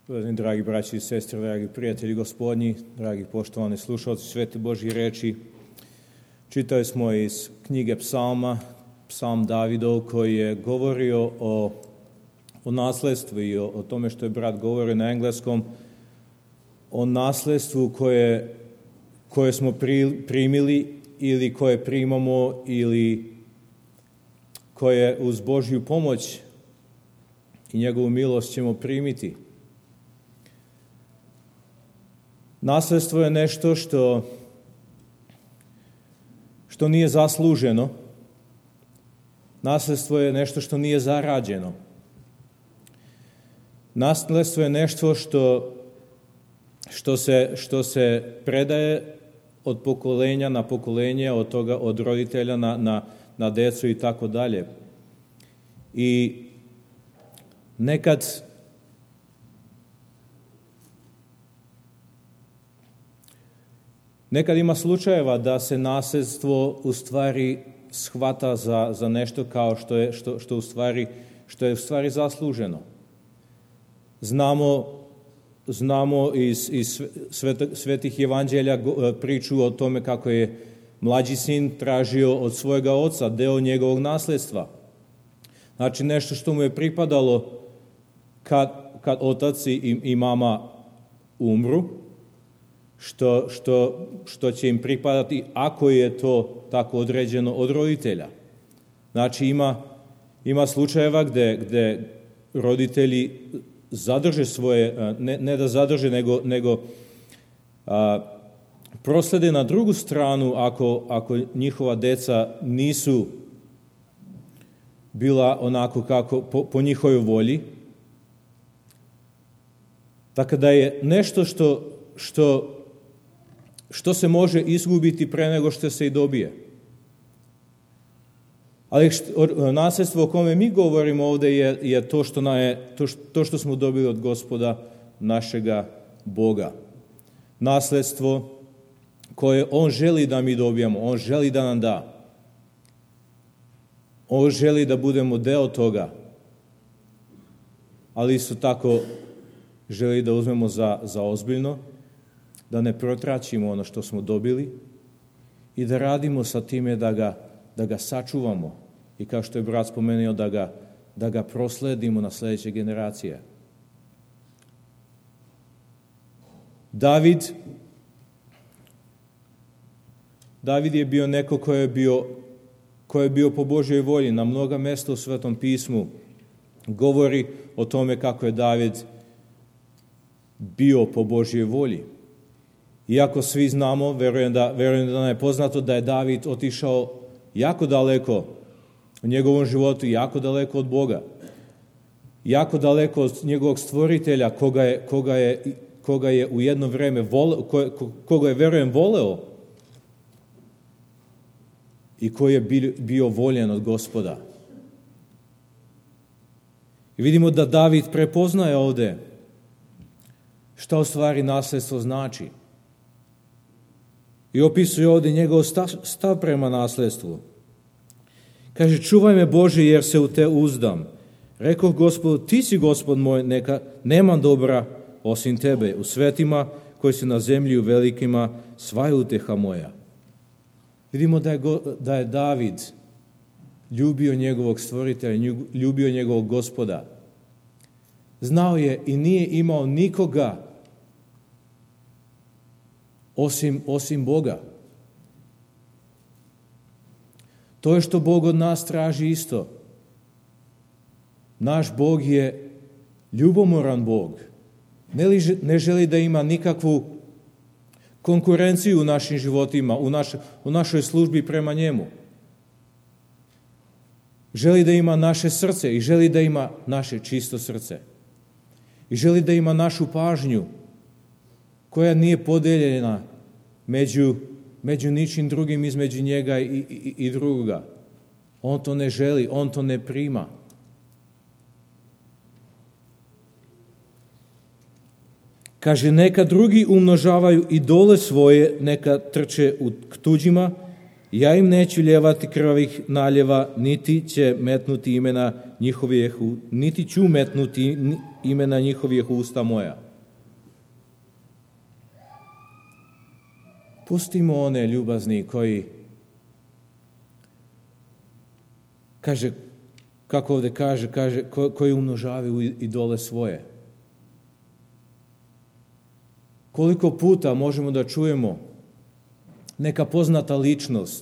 Dragi braći i sestre, dragi prijatelji Gospodnji, dragi poštovani slušalci Svete Božje reči, čitali smo iz knjige Psalma, Psalm Davidov, koji je govorio o nasledstvu i o tome što je brat govorio na engleskom, o nasledstvu koje smo primili ili koje primamo ili koje uz Božju pomoć i njegovu milost ćemo primiti. Nasledstvo je nešto što nije zasluženo. Nasledstvo je nešto što nije zarađeno. Nasledstvo je nešto što se predaje od pokolenja na pokolenje, od roditelja na decu i tako dalje. I nekad ima slučajeva da se nasljedstvo u stvari shvata za nešto kao što je u stvari zasluženo. Znamo iz svetih evanđelja priču o tome kako je mlađi sin tražio od svojega oca deo njegovog nasljedstva. Znači nešto što mu je pripadalo kad otac i mama umru, što će im pripadati ako je to tako određeno od roditelja. Znači ima slučajeva gde roditelji zadrže svoje, ne da zadrže, nego proslede na drugu stranu ako njihova deca nisu bila onako kako po njihovoj volji. Tako da je nešto što se može izgubiti pre nego što se i dobije. Ali nasljedstvo o kome mi govorimo ovdje je to što smo dobili od Gospoda našega Boga. Nasljedstvo koje On želi da mi dobijemo, On želi da nam da. On želi da budemo deo toga, ali isto tako želi da uzmemo za ozbiljno, da ne protraćimo ono što smo dobili i da radimo sa time da ga sačuvamo i kao što je brat spomenuo da ga prosledimo na sljedeće generacije. David je bio neko ko je bio po Božjoj volji. Na mnoga mesta u Svetom pismu govori o tome kako je David bio po Božjoj volji. Iako svi znamo, verujem da nam je poznato da je David otišao jako daleko u njegovom životu, jako daleko od Boga, jako daleko od njegovog stvoritelja koga je u jedno vreme koga je, verujem, voleo i koji je bio voljen od Gospoda. I vidimo da David prepoznaje ovdje šta u stvari nasljedstvo znači. I opisuje ovdje njegov stav prema nasljedstvu. Kaže, čuvaj me Bože, jer se u te uzdam. Rekao Gospodu, ti si Gospod moj, neka nemam dobra osim tebe. U svetima koji si na zemlji, u velikima, sva je uteha moja. Vidimo da je David ljubio njegovog stvoritelja, ljubio njegovog Gospoda. Znao je i nije imao nikoga osim Boga. To je što Bog od nas traži isto. Naš Bog je ljubomoran Bog. Ne želi da ima nikakvu konkurenciju u našim životima, u našoj službi prema njemu. Želi da ima naše srce i želi da ima naše čisto srce. I želi da ima našu pažnju koja nije podeljena među ničim drugim između njega i drugoga. On to ne želi, on to ne prima. Kaže, neka drugi umnožavaju idole svoje, neka trče k tuđima, ja im neću ljevati krvavih naljeva, niti će metnuti imena niti ću metnuti imena njihovih usta moja. Pustimo one ljubazni koji, kaže, kako ovdje kaže, koji umnožavaju idole svoje. Koliko puta možemo da čujemo neka poznata ličnost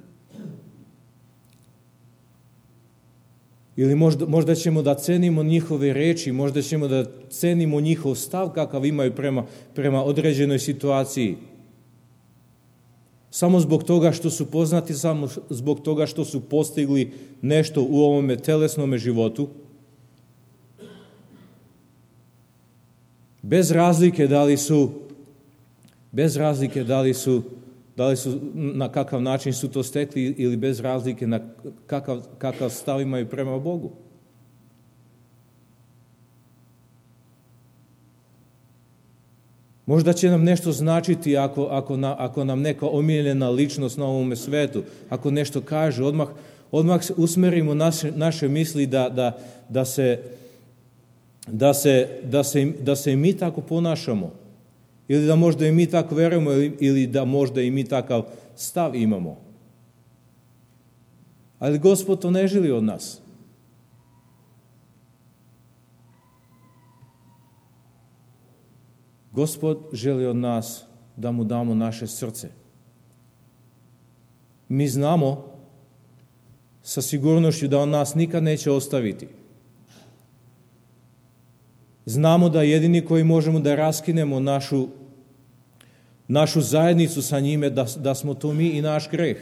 ili možda ćemo da cenimo njihove reči, možda ćemo da cenimo njihov stav kakav imaju prema određenoj situaciji. Samo zbog toga što su poznati, samo zbog toga što su postigli nešto u ovome telesnome životu. Bez razlike da li su na kakav način su to stekli ili bez razlike na kakav stav imaju prema Bogu. Možda će nam nešto značiti ako nam neka omiljena ličnost na ovome svetu, ako nešto kaže, odmah usmerimo naše misli da se i mi tako ponašamo. Ili da možda i mi tako verujemo, ili da možda i mi takav stav imamo. Ali Gospod to ne želi od nas. Gospod želi od nas da mu damo naše srce. Mi znamo sa sigurnošću da on nas nikad neće ostaviti. Znamo da jedini koji možemo da raskinemo našu zajednicu sa njime, da smo to mi i naš greh.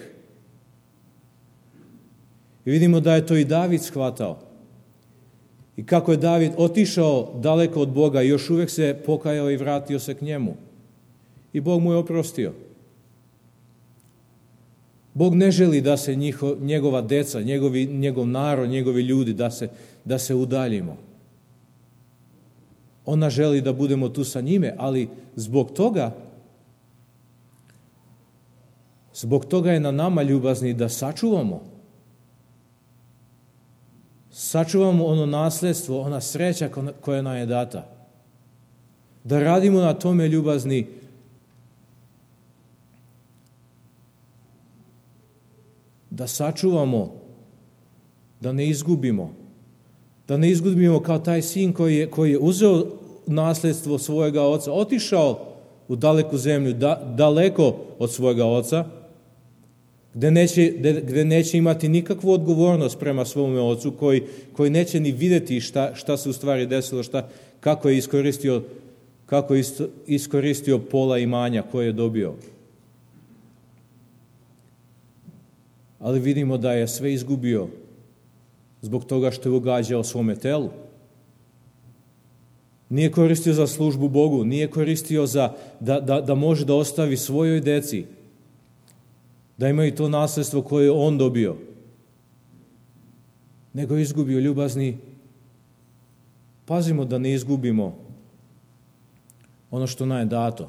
I vidimo da je to i David shvatao. I kako je David otišao daleko od Boga, još uvijek se pokajao i vratio se k njemu. I Bog mu je oprostio. Bog ne želi da se njegova deca, njegov narod, njegovi ljudi, da se udaljimo. Ona želi da budemo tu sa njime, ali zbog toga je na nama, ljubazni, da sačuvamo ono nasljedstvo, ona sreća koja nam je data. Da radimo na tome, ljubazni, da sačuvamo, da ne izgubimo. Da ne izgubimo kao taj sin koji je uzeo nasljedstvo svojega oca, otišao u daleku zemlju, daleko od svojega oca, gdje neće imati nikakvu odgovornost prema svome ocu, koji neće ni vidjeti šta se u stvari desilo, kako je iskoristio pola imanja koje je dobio. Ali vidimo da je sve izgubio zbog toga što je ugađao svome telu. Nije koristio za službu Bogu, nije koristio da može da ostavi svojoj deci, da imaju to nasljedstvo koje je on dobio. Nego je izgubio, ljubazni. Pazimo da ne izgubimo ono što nam je dato.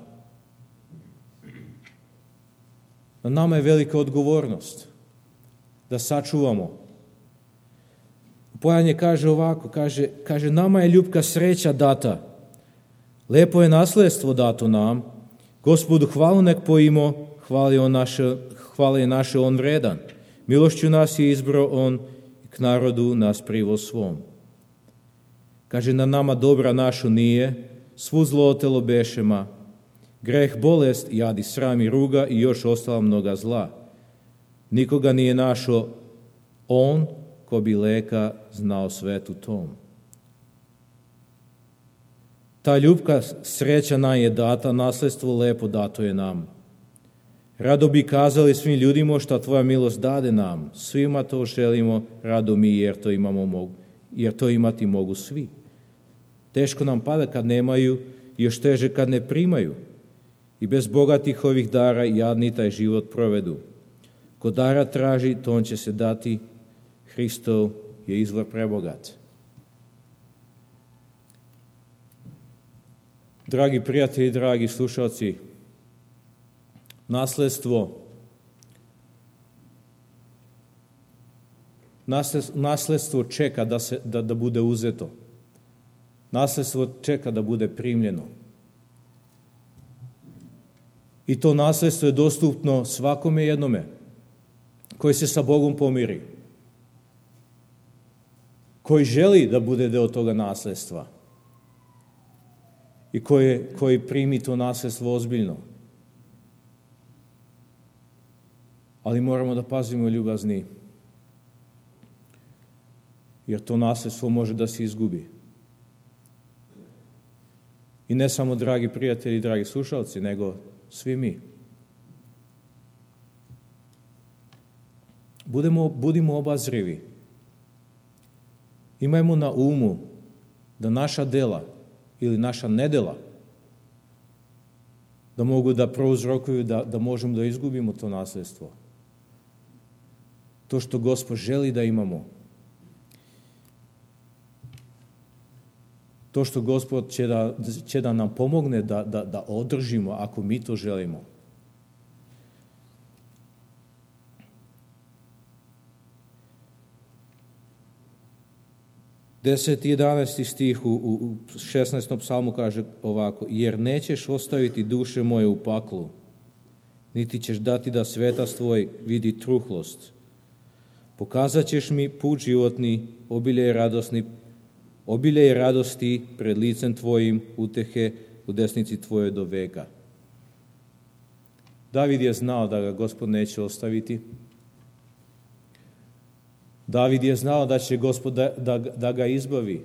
Na nama je velika odgovornost da sačuvamo. Pojanje kaže ovako, kaže nama je ljubka sreća data. Lepo je nasljedstvo dato nam. Gospodu hvalu nek pojimo, hvale je naše on vredan. Milošću nas je izbrao on, k narodu nas privo svom. Kaže, na nama dobra našo nije, svu zlo otelo bešema, greh, bolest, jadi, sram i ruga i još ostala mnoga zla. Nikoga nije našo on, ko bi leka znao svetu tom. Ta ljubka sreća nam je data, nasljedstvo lepo dato je nam. Rado bi kazali svim ljudima šta tvoja milost dade nam. Svima to želimo, rado mi, jer to imati mogu svi. Teško nam pada kad nemaju, još teže kad ne primaju. I bez bogatih ovih dara jadni taj život provedu. Ko dara traži, to on će se dati. Hristov je izvor prebogat. Dragi prijatelji, dragi slušalci, nasljedstvo Nasledstvo čeka da bude uzeto. Nasledstvo čeka da bude primljeno. I to nasledstvo je dostupno svakome jednome koji se sa Bogom pomiri, koji želi da bude deo toga nasledstva i koji primi to nasledstvo ozbiljno. Ali moramo da pazimo, ljubazni, jer to nasledstvo može da se izgubi. I ne samo, dragi prijatelji, dragi slušalci, nego svi mi. Budimo obazrivi. Imajmo na umu da naša dela ili naša nedela da mogu da prouzrokuju da možemo da izgubimo to nasledstvo. To što Gospod želi da imamo. To što Gospod će da nam pomogne da održimo ako mi to želimo. Deseti i 11. stih u 16. psalmu kaže ovako: jer nećeš ostaviti duše moje u paklu, niti ćeš dati da svetac tvoj vidi truhlost. Pokazat ćeš mi put životni, obilje radosti pred licem tvojim, utehe u desnici tvojoj do veka. David je znao da ga Gospod neće ostaviti. David je znao da će Gospod da ga izbavi.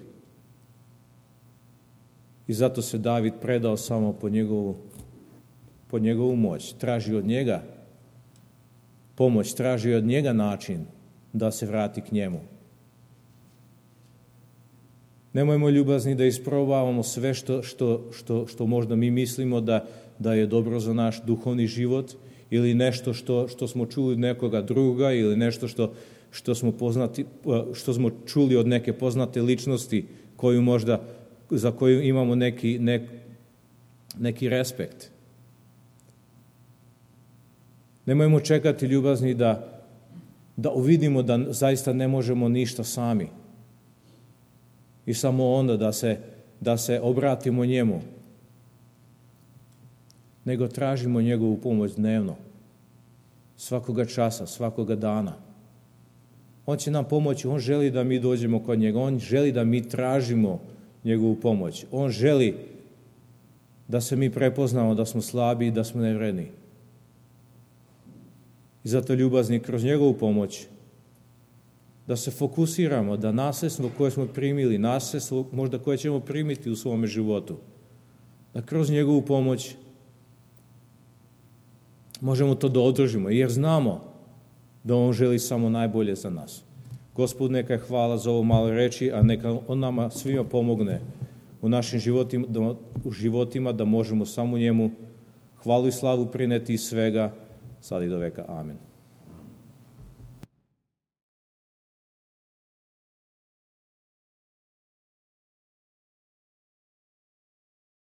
I zato se David predao samo po njegovu moć. Traži od njega pomoć, traži od njega način da se vrati k njemu. Nemojmo, ljubazni, da isprobavamo sve što možda mi mislimo da je dobro za naš duhovni život, ili nešto što smo čuli od nekoga druga, ili nešto što smo čuli od neke poznate ličnosti za koju imamo neki respekt. Nemojmo čekati, ljubazni, da uvidimo da zaista ne možemo ništa sami. I samo onda da se obratimo njemu. Nego tražimo njegovu pomoć dnevno. Svakoga časa, svakoga dana. On će nam pomoći, on želi da mi dođemo kod njega, on želi da mi tražimo njegovu pomoć. On želi da se mi prepoznamo da smo slabi i da smo nevredni. I zato, ljubazni, kroz njegovu pomoć da se fokusiramo, da nasledstvo koje smo primili, nasledstvo možda koje ćemo primiti u svome životu, da kroz njegovu pomoć možemo to da održimo, jer znamo da on želi samo najbolje za nas. Gospod, neka je hvala za ovo malo reči, a neka on nama svima pomogne u našim životima da možemo samo njemu hvalu i slavu prineti iz svega, sad i do veka. Amen.